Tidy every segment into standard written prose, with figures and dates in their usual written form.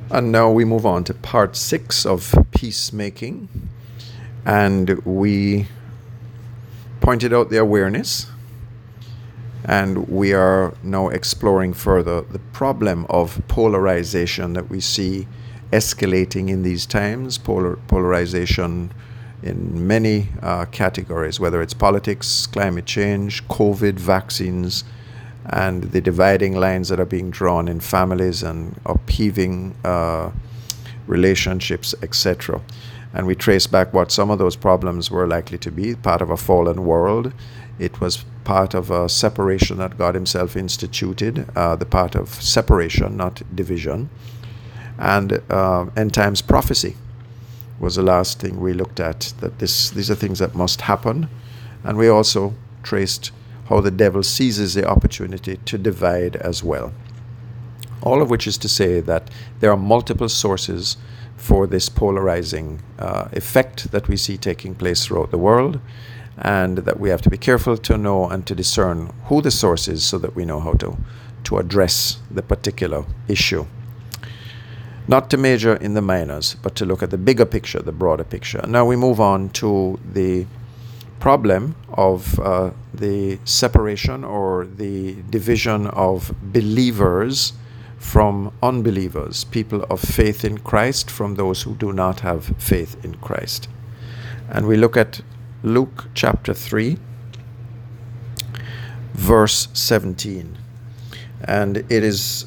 And now we move on to part 6 of peacemaking. And we pointed out the awareness. And we are now exploring further the problem of polarization that we see escalating in these times. Polarization in many categories, whether it's politics, climate change, COVID, vaccines, and the dividing lines that are being drawn in families and upheaving relationships, etc. And we trace back what some of those problems were likely to be. Part of a fallen world. It was part of a separation that God himself instituted, the part of separation, not division. And end times prophecy was the last thing we looked at, that these are things that must happen. And we also traced how the devil seizes the opportunity to divide as well. All of which is to say that there are multiple sources for this polarizing effect that we see taking place throughout the world, and that we have to be careful to know and to discern who the source is so that we know how to address the particular issue. Not to major in the minors, but to look at the bigger picture, the broader picture. Now we move on to the problem of the separation or the division of believers from unbelievers, people of faith in Christ from those who do not have faith in Christ. And we look at Luke chapter 3, verse 17. And it is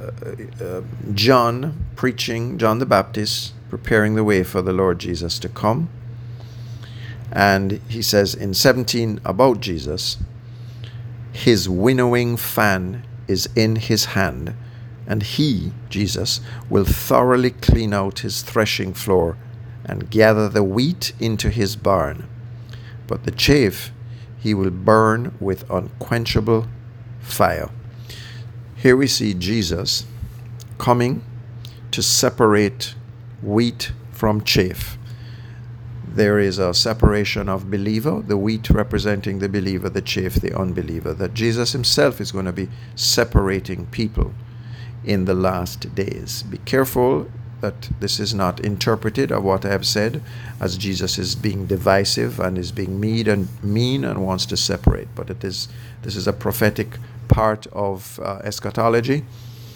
John preaching, John the Baptist, preparing the way for the Lord Jesus to come. And he says in 17 about Jesus, his winnowing fan is in his hand, and he, Jesus, will thoroughly clean out his threshing floor and gather the wheat into his barn. But the chaff he will burn with unquenchable fire. Here we see Jesus coming to separate wheat from chaff. There is a separation of believer, the wheat representing the believer, the chaff, the unbeliever, that Jesus himself is going to be separating people in the last days. Be careful that this is not interpreted of what I have said as Jesus is being divisive and is being mean and wants to separate. But this is a prophetic part of eschatology,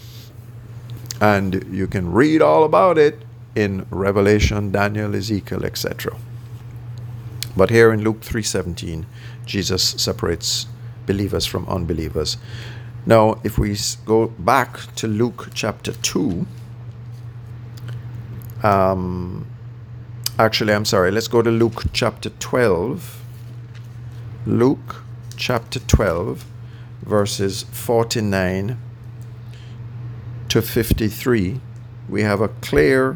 and you can read all about it in Revelation, Daniel, Ezekiel, etc. But here in Luke 3:17, Jesus separates believers from unbelievers. Now, if we go back to Luke chapter 2, let's go to Luke chapter 12. Luke chapter 12, verses 49 to 53. We have a clear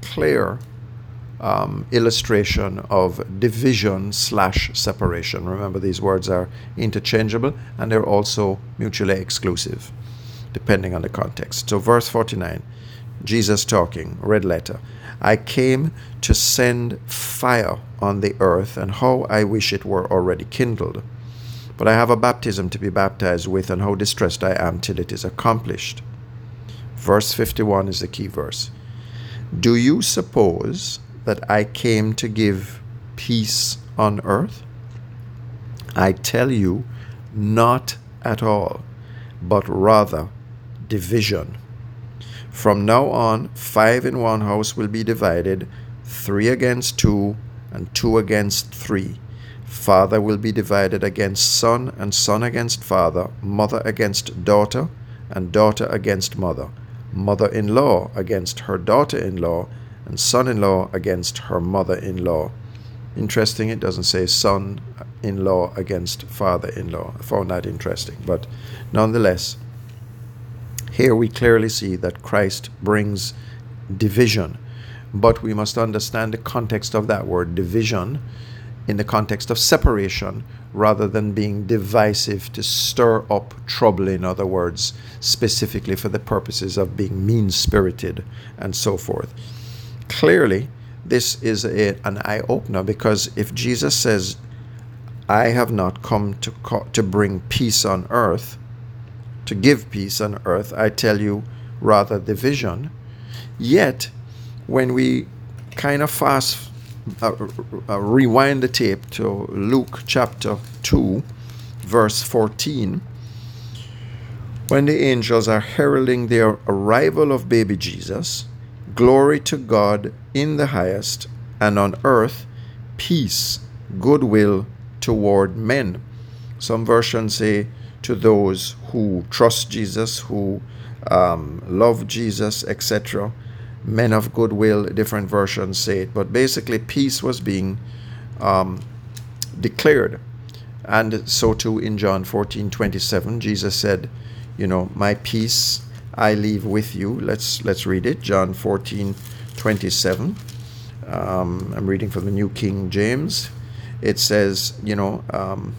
illustration of division / separation. Remember, these words are interchangeable and they're also mutually exclusive, depending on the context. So verse 49, Jesus talking, red letter. I came to send fire on the earth, and how I wish it were already kindled. But I have a baptism to be baptized with, and how distressed I am till it is accomplished. Verse 51 is the key verse. Do you suppose that I came to give peace on earth? I tell you, not at all, but rather division. From now on, 5 in one house will be divided, 3 against 2, and 2 against 3. Father will be divided against son, and son against father, mother against daughter, and daughter against mother, mother-in-law against her daughter-in-law, and son-in-law against her mother-in-law. Interesting, it doesn't say son-in-law against father-in-law. I found that interesting, but nonetheless, here we clearly see that Christ brings division, but we must understand the context of that word division in the context of separation rather than being divisive to stir up trouble, in other words, specifically for the purposes of being mean-spirited and so forth. Clearly, this is an eye-opener, because if Jesus says, I have not come to bring peace on earth, to give peace on earth, I tell you rather division, Yet, when we kind of rewind the tape to Luke chapter 2, verse 14, when the angels are heralding the arrival of baby Jesus, glory to God in the highest, and on earth peace, goodwill toward men. Some versions say to those who trust Jesus, who love Jesus, etc. Men of goodwill, different versions say it. But basically, peace was being declared. And so too in John 14:27, Jesus said, my peace I leave with you. Let's read it. John 14:27. I'm reading from the New King James. It says, John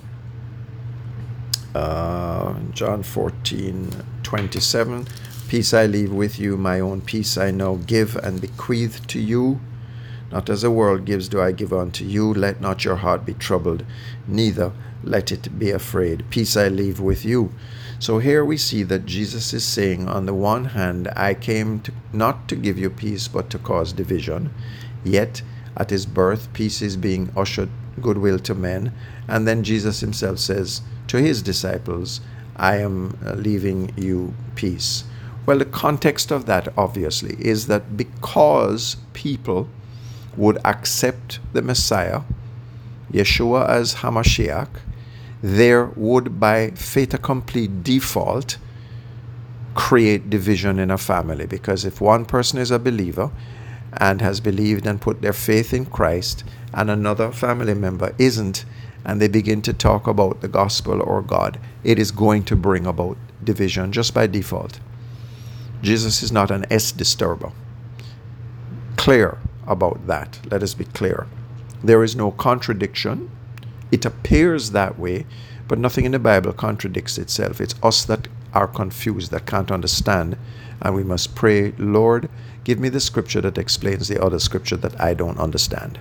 14:27, peace I leave with you, my own peace I now give and bequeath to you. Not as the world gives do I give unto you. Let not your heart be troubled, neither let it be afraid. Peace I leave with you. So here we see that Jesus is saying, on the one hand, I came not to give you peace, but to cause division. Yet, at his birth, peace is being ushered, goodwill to men. And then Jesus himself says to his disciples, I am leaving you peace. Well, the context of that, obviously, is that because people would accept the Messiah, Yeshua as Hamashiach, there would, by fait accompli default, create division in a family. Because if one person is a believer and has believed and put their faith in Christ, and another family member isn't, and they begin to talk about the gospel or God, it is going to bring about division just by default. Jesus is not an S-disturber. Clear about that. Let us be clear. There is no contradiction. It appears that way, but nothing in the Bible contradicts itself. It's us that are confused, that can't understand, and we must pray, Lord, give me the scripture that explains the other scripture that I don't understand.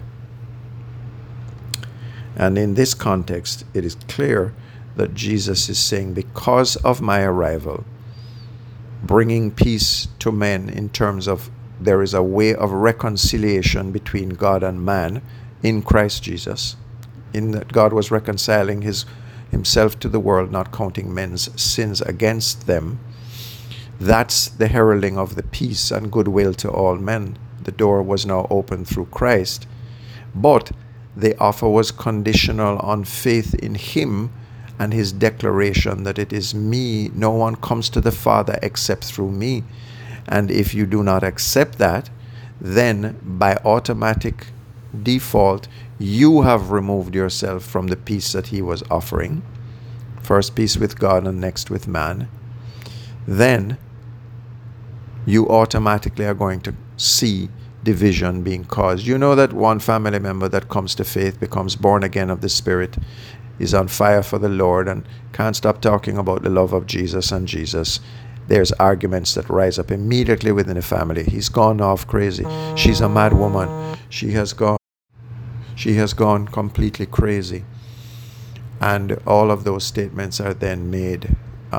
And in this context, it is clear that Jesus is saying, because of my arrival, bringing peace to men in terms of there is a way of reconciliation between God and man in Christ Jesus, in that God was reconciling himself to the world, not counting men's sins against them. That's the heralding of the peace and goodwill to all men. The door was now open through Christ. But the offer was conditional on faith in him and his declaration that it is me, no one comes to the Father except through me. And if you do not accept that, then by automatic default, you have removed yourself from the peace that he was offering. First peace with God and next with man. Then you automatically are going to see division being caused. You know that one family member that comes to faith, becomes born again of the Spirit, is on fire for the Lord and can't stop talking about the love of Jesus and Jesus. There's arguments that rise up immediately within the family. He's gone off crazy. She's a mad woman. She has gone completely crazy. And all of those statements are then made,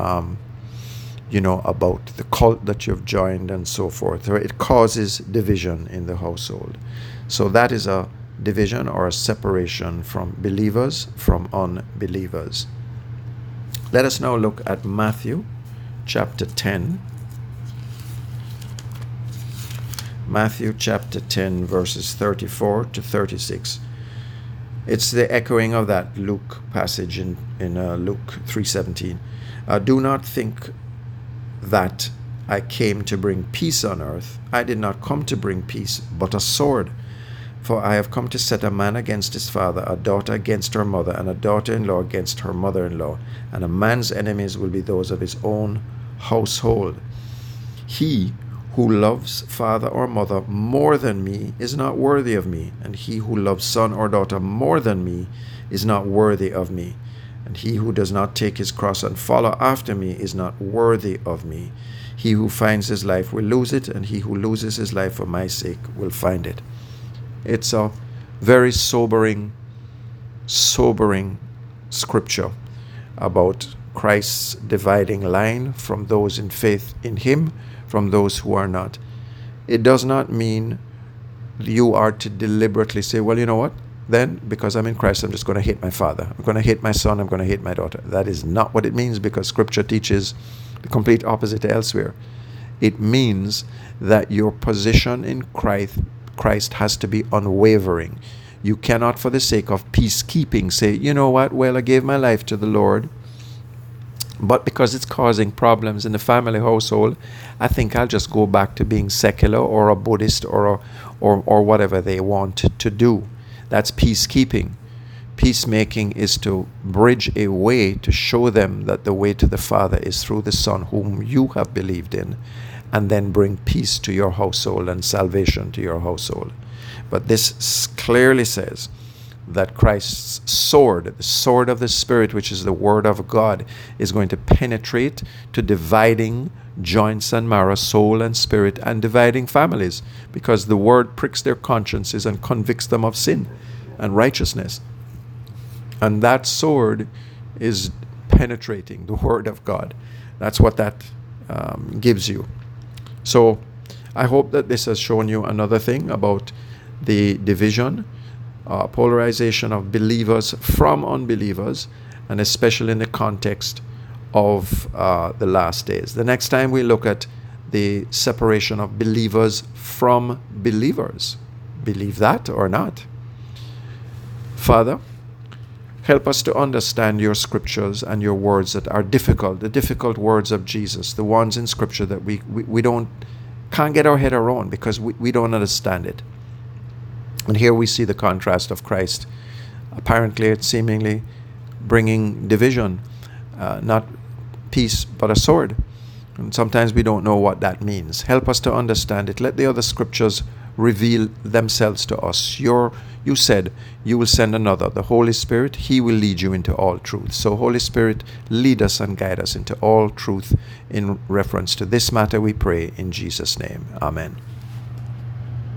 about the cult that you've joined and so forth. It causes division in the household. So that is a division or a separation from believers from unbelievers. Let us now look at Matthew chapter 10. Matthew chapter 10, verses 34 to 36. It's the echoing of that Luke passage in Luke 3:17. Do not think that I came to bring peace on earth. I did not come to bring peace, but a sword. For I have come to set a man against his father, a daughter against her mother, and a daughter-in-law against her mother-in-law. And a man's enemies will be those of his own household. He who loves father or mother more than me is not worthy of me, and he who loves son or daughter more than me is not worthy of me. And he who does not take his cross and follow after me is not worthy of me. He who finds his life will lose it, and he who loses his life for my sake will find it. It's a very sobering scripture about Christ's dividing line from those in faith in him, from those who are not. It does not mean you are to deliberately say, well, you know what? Then, because I'm in Christ, I'm just going to hate my father. I'm going to hate my son. I'm going to hate my daughter. That is not what it means, because Scripture teaches the complete opposite elsewhere. It means that your position in Christ has to be unwavering. You cannot, for the sake of peacekeeping, say, you know what? Well, I gave my life to the Lord, but because it's causing problems in the family household, I think I'll just go back to being secular or a Buddhist or whatever they want to do. That's peacekeeping. Peacemaking is to bridge a way to show them that the way to the Father is through the Son whom you have believed in, and then bring peace to your household and salvation to your household. But this clearly says that Christ's sword, the sword of the Spirit, which is the Word of God, is going to penetrate to dividing joints and marrow, soul and spirit, and dividing families, because the Word pricks their consciences and convicts them of sin and righteousness. And that sword is penetrating the Word of God. That's what that gives you. So I hope that this has shown you another thing about the division, polarization of believers from unbelievers, and especially in the context of the last days. The next time we look at the separation of believers from believers. Believe that or not. Father, help us to understand your scriptures and your words that are difficult, the difficult words of Jesus, the ones in scripture that we can't get our head around because we don't understand it. And here we see the contrast of Christ, apparently, seemingly bringing division, not peace, but a sword. And sometimes we don't know what that means. Help us to understand it. Let the other scriptures reveal themselves to us. You said you will send another, the Holy Spirit. He will lead you into all truth. So Holy Spirit, lead us and guide us into all truth in reference to this matter, we pray in Jesus' name. Amen.